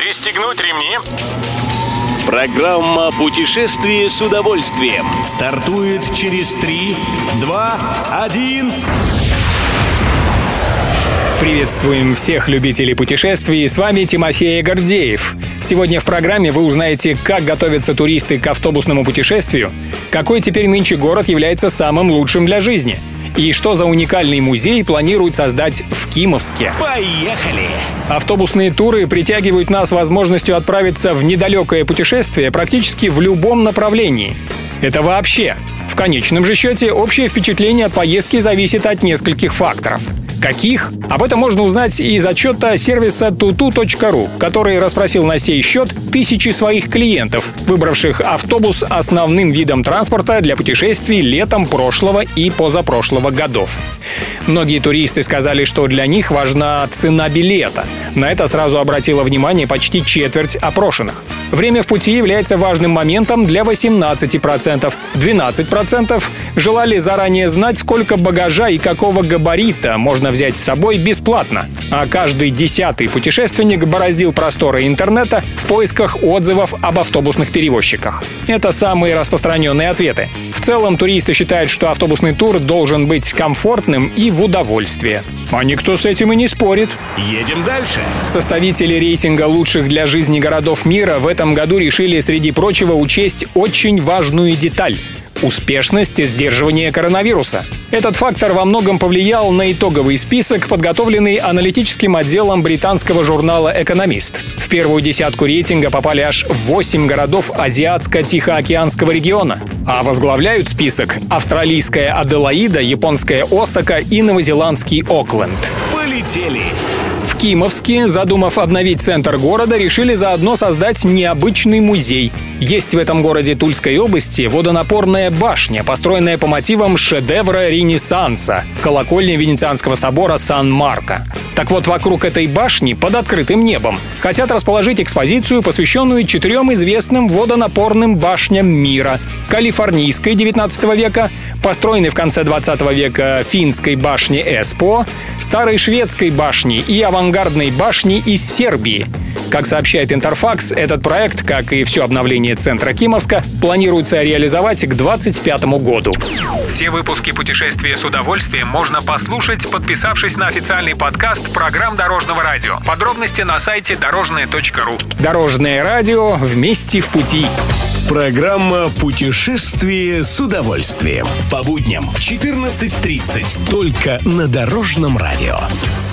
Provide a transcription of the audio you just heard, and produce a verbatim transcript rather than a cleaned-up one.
Пристегнуть ремни. Программа «Путешествие с удовольствием» стартует через три, два, один. Приветствуем всех любителей путешествий, с вами Тимофей Гордеев. Сегодня в программе вы узнаете, как готовятся туристы к автобусному путешествию, какой теперь нынче город является самым лучшим для жизни, и что за уникальный музей планируют создать в Кимовске. Поехали! Автобусные туры притягивают нас возможностью отправиться в недалекое путешествие практически в любом направлении. Это вообще. В конечном же счете, общее впечатление от поездки зависит от нескольких факторов. Каких? Об этом можно узнать из отчета сервиса туту точка ру, который расспросил на сей счет тысячи своих клиентов, выбравших автобус основным видом транспорта для путешествий летом прошлого и позапрошлого годов. Многие туристы сказали, что для них важна цена билета. На это сразу обратило внимание почти четверть опрошенных. Время в пути является важным моментом для восемнадцати процентов. двенадцать процентов желали заранее знать, сколько багажа и какого габарита можно взять с собой бесплатно. А каждый десятый путешественник бороздил просторы интернета в поисках отзывов об автобусных перевозчиках. Это самые распространенные ответы. В целом туристы считают, что автобусный тур должен быть комфортным и в удовольствие. А никто с этим и не спорит. Едем дальше. Составители рейтинга лучших для жизни городов мира в этом году решили, среди прочего, учесть очень важную деталь – успешность сдерживания коронавируса. Этот фактор во многом повлиял на итоговый список, подготовленный аналитическим отделом британского журнала «Экономист». В первую десятку рейтинга попали аж восемь городов Азиатско-Тихоокеанского региона. А возглавляют список австралийская Аделаида, японская Осака и новозеландский Окленд. Полетели! В Кимовске, задумав обновить центр города, решили заодно создать необычный музей. Есть в этом городе Тульской области водонапорная башня, построенная по мотивам шедевра Ренессанса — колокольни Венецианского собора Сан-Марко. Так вот, вокруг этой башни, под открытым небом, хотят расположить экспозицию, посвященную четырем известным водонапорным башням мира: калифорнийской девятнадцатого века, построенной в конце двадцатого века финской башни Эспо, старой шведской башни и авангардной башни из Сербии. Как сообщает Интерфакс, этот проект, как и все обновление центра Кимовска, планируется реализовать к двадцать пятому году. Все выпуски «Путешествия с удовольствием» можно послушать, подписавшись на официальный подкаст программ Дорожного радио. Подробности на сайте дорожное точка ру. Дорожное радио, вместе в пути. Программа «Путешествие с удовольствием». По будням в четырнадцать тридцать. Только на Дорожном радио.